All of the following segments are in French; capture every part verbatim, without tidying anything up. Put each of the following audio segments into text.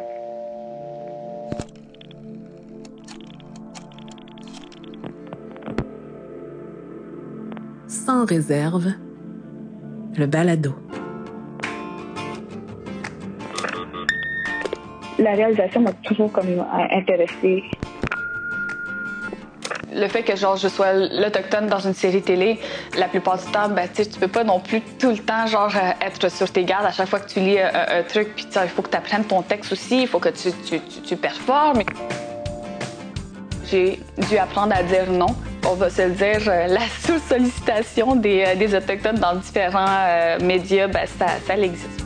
Sans réserve, le balado. La réalisation m'a toujours comme intéressée. Le fait que genre je sois l'autochtone dans une série télé, la plupart du temps, ben tu sais, tu peux pas non plus tout le temps genre être sur tes gardes à chaque fois que tu lis un, un truc, puis il faut que tu apprennes ton texte aussi, il faut que tu, tu, tu, tu performes. J'ai dû apprendre à dire non. On va se le dire, la sous-sollicitation des, des autochtones dans différents euh, médias, ben ça, ça existe.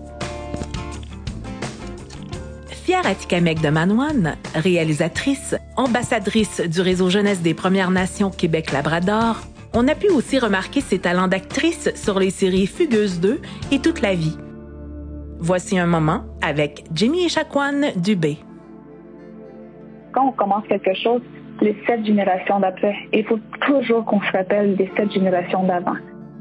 Fière Atikamekw de Manoine, réalisatrice, ambassadrice du réseau jeunesse des Premières Nations Québec-Labrador, on a pu aussi remarquer ses talents d'actrice sur les séries Fugueuse deux et Toute la vie. Voici un moment avec Jamie Echaquan Dubé. Quand on commence quelque chose, les sept générations d'après, il faut toujours qu'on se rappelle des sept générations d'avant.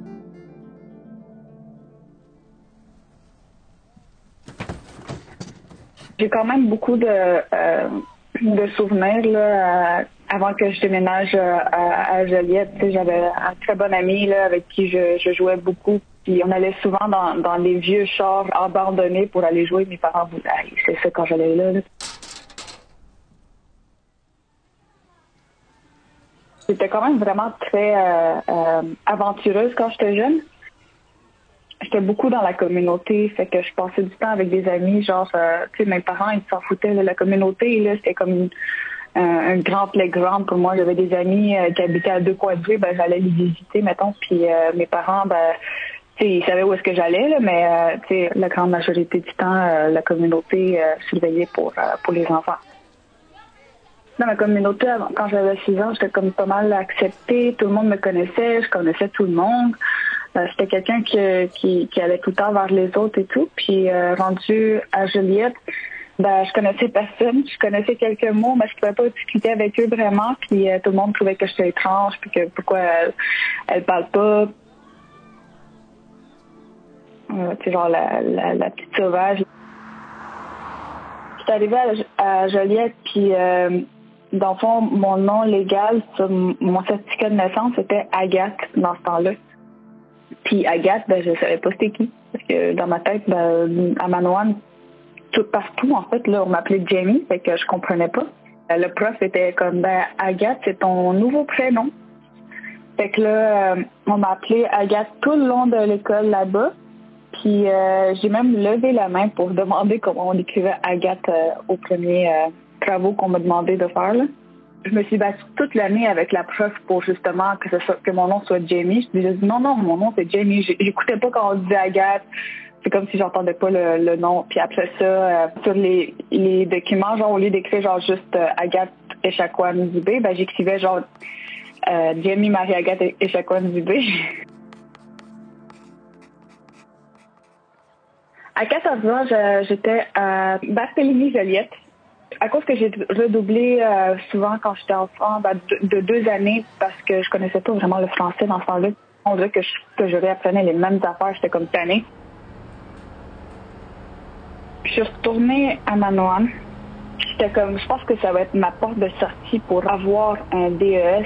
J'ai quand même beaucoup de, euh, de souvenirs là, à, avant que je déménage à, à Joliette. Tu sais, j'avais un très bon ami là, avec qui je, je jouais beaucoup. Puis on allait souvent dans, dans les vieux chars abandonnés pour aller jouer. Mes parents voulaient. C'est ça quand j'allais là. là. J'étais quand même vraiment très euh, euh, aventureuse quand j'étais jeune. J'étais beaucoup dans la communauté, fait que je passais du temps avec des amis, genre, euh, tu sais, mes parents, ils s'en foutaient de la communauté, là, c'était comme une, un, un grand playground pour moi. J'avais des amis euh, qui habitaient à deux coins de rue, ben j'allais les visiter, mettons, puis euh, mes parents, ben, tu sais, ils savaient où est-ce que j'allais, là, mais, euh, tu sais, la grande majorité du temps, euh, la communauté euh, surveillait pour, euh, pour les enfants. Dans ma communauté, quand j'avais six ans, j'étais comme pas mal acceptée, tout le monde me connaissait, je connaissais tout le monde. Euh, j'étais quelqu'un qui, qui, qui allait tout le temps vers les autres et tout. Puis euh, rendu à Joliette, ben je connaissais personne. Je connaissais quelques mots, mais je pouvais pas discuter avec eux vraiment. Puis euh, tout le monde trouvait que j'étais étrange, puis que pourquoi elle, elle parle pas. Euh, tu sais, genre la, la, la petite sauvage. J'étais arrivée à, à Joliette, puis euh, dans le fond, mon nom légal sur mon certificat de naissance, c'était Agathe dans ce temps-là. Puis Agathe, ben, je savais pas c'était qui. Parce que dans ma tête, ben, à Manoine, tout partout, en fait, là, on m'appelait Jamie, fait que je comprenais pas. Le prof était comme, ben, Agathe, c'est ton nouveau prénom. Fait que là, euh, on m'a appelée Agathe tout le long de l'école là-bas. Puis euh, j'ai même levé la main pour demander comment on écrivait Agathe euh, aux premiers euh, travaux qu'on m'a demandé de faire, là. Je me suis battue toute l'année avec la prof pour justement que, ce soit, que mon nom soit Jamie. Je disais non, non, mon nom c'est Jamie. J'écoutais pas quand on disait Agathe. C'est comme si j'entendais pas le, le nom. Puis après ça, euh, sur les, les documents, genre au lieu d'écrire genre juste euh, Agathe Echaquan Dubé, ben j'écrivais genre euh, Jamie Marie-Agathe Echaquan Dubé. À quatorze ans, je, j'étais à Barthélemy-Joliette. À cause que j'ai redoublé euh, souvent quand j'étais enfant, ben, de, de deux années, parce que je connaissais pas vraiment le français dans ce temps-là. On dirait que je, que je réapprenais les mêmes affaires, j'étais comme tannée. Je suis retournée à Manoine. J'étais comme, je pense que ça va être ma porte de sortie pour avoir un D E S.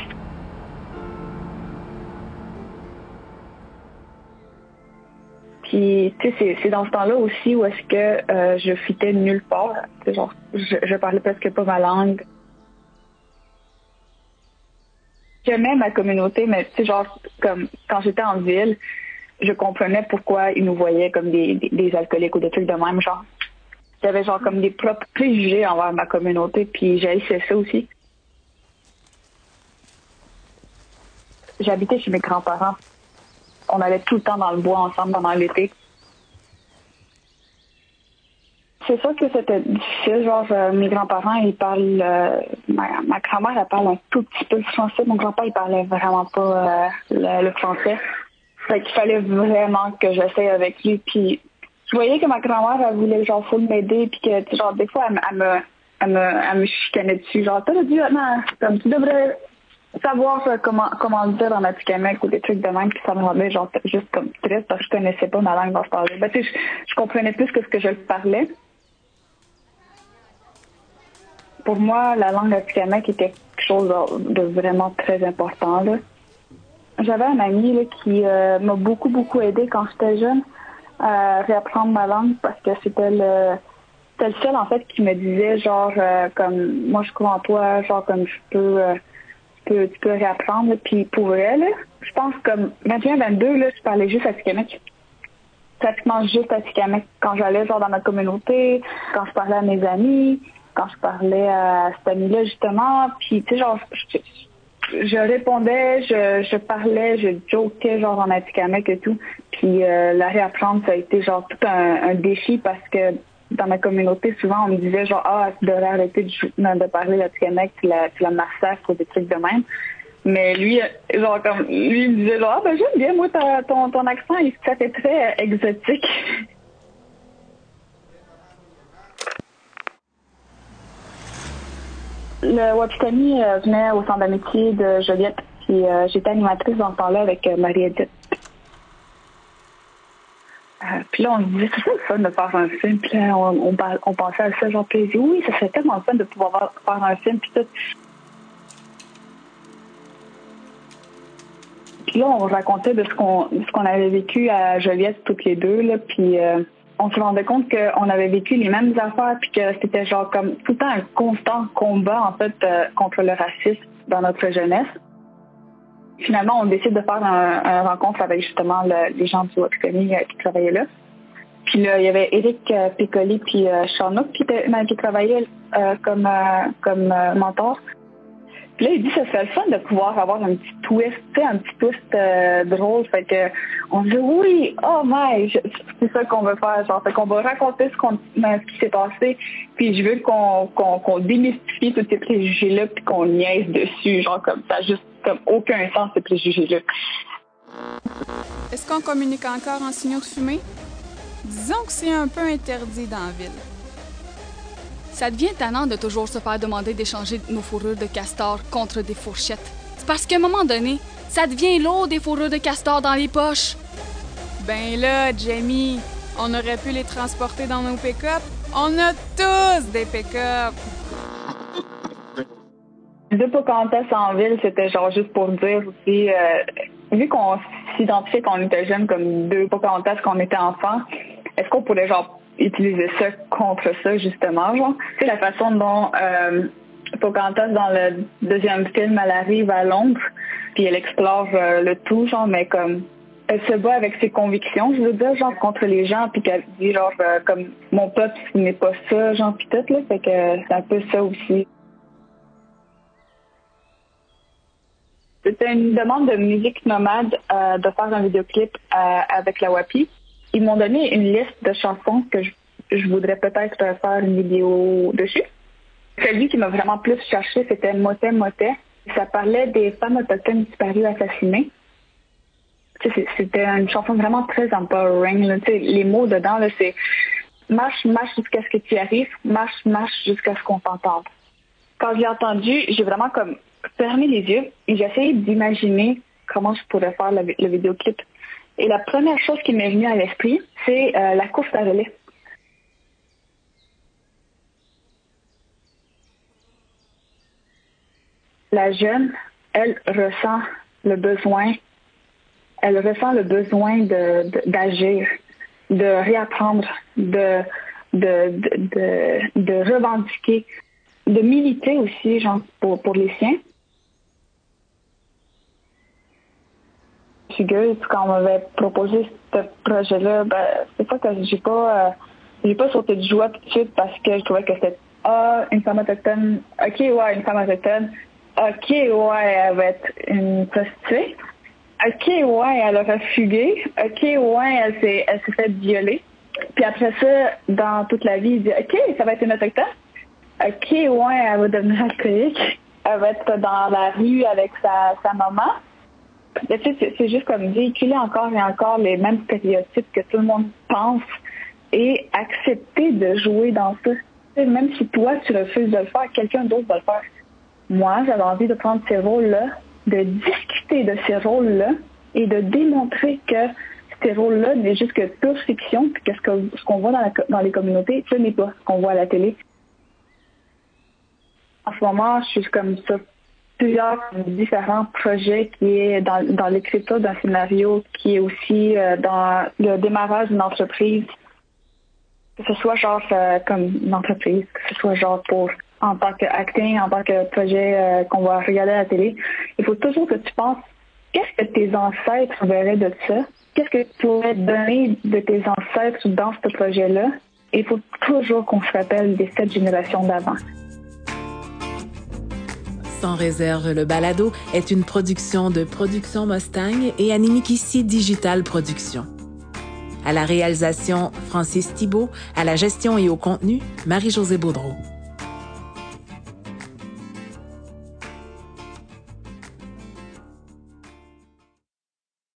Puis, tu sais, c'est, c'est dans ce temps-là aussi où est-ce que euh, je fitais nulle part. Genre, je, je parlais presque pas ma langue. J'aimais ma communauté, mais tu sais, genre, comme quand j'étais en ville, je comprenais pourquoi ils nous voyaient comme des, des, des alcooliques ou des trucs de même, genre. J'avais genre comme des propres préjugés envers ma communauté, puis j'haïssais ça aussi. J'habitais chez mes grands-parents. On allait tout le temps dans le bois ensemble pendant l'été. C'est sûr que c'était difficile. Genre, euh, mes grands-parents, ils parlent... Euh, ma, ma grand-mère, elle parle un tout petit peu le français. Mon grand-père, il parlait vraiment pas euh, le, le français. Fait qu'il fallait vraiment que j'essaie avec lui. Puis, je voyais que ma grand-mère, elle voulait genre full m'aider. Puis que, genre, des fois, elle, elle, me, elle, me, elle me chicanait dessus. Genre, t'as dit, non, comme tu devrais... savoir euh, comment comment le dire en Atikamekw ou des trucs de même, puis ça me rendait genre juste comme triste parce que je connaissais pas ma langue dans ce temps-là. Ben, tu sais, je, je comprenais plus que ce que je parlais. Pour moi, la langue atikamekw était quelque chose de vraiment très important, là. J'avais un ami là, qui euh, m'a beaucoup, beaucoup aidé quand j'étais jeune à réapprendre ma langue parce que c'était le c'était le seul, en fait, qui me disait, genre, euh, comme, moi, je crois en toi, genre, comme, je peux, euh, tu peux, tu peux réapprendre. Puis pour vrai, là, je pense comme vingt et un vingt-deux, là, je parlais juste atikamekw. Pratiquement juste atikamekw. Quand j'allais, genre, dans ma communauté, quand je parlais à mes amis, quand je parlais à cet ami-là, justement. Puis, tu sais, genre, je, je répondais, je, je parlais, je jokais, genre, en atikamekw et tout. Puis euh, la réapprendre, ça a été, genre, tout un, un défi parce que dans ma communauté, souvent, on me disait, genre, ah, tu devrais arrêter de, de parler l'atikamekw, tu la, tu la massacres ou des trucs de même. Mais lui, genre, comme, lui, il me disait, genre, ah, ben, j'aime bien, moi, ta, ton, ton accent, il, ça fait très euh, exotique. Le Wapitani euh, venait au centre d'amitié de Joliette, puis euh, j'étais animatrice dans ce temps-là avec euh, Marie-Edith. Euh, puis là, on se disait, c'est ça le fun de faire un film. Puis là, on, on, on pensait à ça, genre, puis oui, ça serait tellement fun de pouvoir faire un film, puis tout. Puis là, on racontait de ce qu'on ce qu'on avait vécu à Joliette toutes les deux, là, puis euh, on se rendait compte qu'on avait vécu les mêmes affaires, puis que c'était genre comme tout le temps un constant combat, en fait, euh, contre le racisme dans notre jeunesse. Finalement, on décide de faire un, un rencontre avec justement le, les gens du Wapitani euh, qui travaillaient là. Puis là, il y avait Éric euh, Piccoli puis euh, Charnock qui, était, qui travaillaient euh, comme, euh, comme euh, mentor. Puis là, il dit que ça serait le fun de pouvoir avoir un petit twist, tu sais, un petit twist euh, drôle. Fait que on dit oui, oh my, je, c'est ça qu'on veut faire. Genre, fait qu'on va raconter ce, qu'on, ce qui s'est passé. Puis je veux qu'on, qu'on, qu'on démystifie tous ces préjugés-là puis qu'on niaise dessus. Genre, comme ça, juste comme aucun sens, ces préjugés-là. Est-ce qu'on communique encore en signaux de fumée? Disons que c'est un peu interdit dans la ville. Ça devient tannant de toujours se faire demander d'échanger nos fourrures de castor contre des fourchettes. C'est parce qu'à un moment donné, ça devient lourd des fourrures de castor dans les poches. Ben là, Jamie, on aurait pu les transporter dans nos pick-up. On a tous des pick-up. Deux Pocahontas en ville, c'était genre juste pour dire aussi, euh, vu qu'on s'identifiait quand on était jeune comme deux Pocahontas quand on était enfant, est-ce qu'on pourrait genre utiliser ça contre ça, justement, genre? C'est la façon dont euh, Pocahontas, dans le deuxième film, elle arrive à Londres, puis elle explore euh, le tout, genre, mais comme elle se bat avec ses convictions, je veux dire, genre, contre les gens, puis qu'elle dit, genre, euh, comme, mon peuple, ce n'est pas ça, genre, puis tout, là, fait que c'est un peu ça aussi. C'était une demande de Musique Nomade euh, de faire un vidéoclip euh, avec la Wapi. Ils m'ont donné une liste de chansons que je, je voudrais peut-être faire une vidéo dessus. Celui qui m'a vraiment plus cherché, c'était Motet Motet. Ça parlait des femmes autochtones disparues assassinées. C'était une chanson vraiment très empowering. Là. Les mots dedans, là, c'est « Marche, marche jusqu'à ce que tu arrives, marche, marche jusqu'à ce qu'on t'entende ». Quand je l'ai entendu, j'ai vraiment comme fermé les yeux et j'ai essayé d'imaginer comment je pourrais faire le, le vidéoclip. Et la première chose qui m'est venue à l'esprit, c'est euh, la course à relais. La jeune, elle ressent le besoin, elle ressent le besoin de, de, d'agir, de réapprendre, de, de, de, de, de revendiquer, de militer aussi, genre, pour, pour les siens. Fugueuse, quand on m'avait proposé ce projet-là, ben, c'est pas que j'ai pas, euh, j'ai pas sauté de joie tout de suite parce que je trouvais que c'était ah, une femme autochtone, ok, ouais, une femme autochtone, ok, ouais, elle va être une prostituée, ok, ouais, elle aura fugué, ok, ouais, elle s'est, elle s'est fait violer. Puis après ça, dans toute la vie, il dit, ok, ça va être une autochtone, ok, ouais, elle va devenir alcoolique, elle va être dans la rue avec sa, sa maman. Tu sais, c'est juste comme véhiculer encore et encore les mêmes stéréotypes que tout le monde pense et accepter de jouer dans ça. T'sais, même si toi, tu refuses de le faire, quelqu'un d'autre va le faire. Moi, j'avais envie de prendre ces rôles-là, de discuter de ces rôles-là et de démontrer que ces rôles-là n'est juste que pure fiction puis que ce, que, ce qu'on voit dans, la, dans les communautés, ce n'est pas ce qu'on voit à la télé. En ce moment, je suis comme ça. Plusieurs différents projets qui est dans, dans l'écriture d'un scénario, qui est aussi euh, dans le démarrage d'une entreprise. Que ce soit genre euh, comme une entreprise, que ce soit genre pour en tant qu'acting, en tant que projet euh, qu'on va regarder à la télé. Il faut toujours que tu penses, qu'est-ce que tes ancêtres verraient de ça? Qu'est-ce que tu pourrais donner de tes ancêtres dans ce projet-là? Et il faut toujours qu'on se rappelle des sept générations d'avant. Sans réserve, le balado est une production de Production Mustang et Animikissi Digital Productions. À la réalisation, Francis Thibault, à la gestion et au contenu, Marie-Josée Baudreau.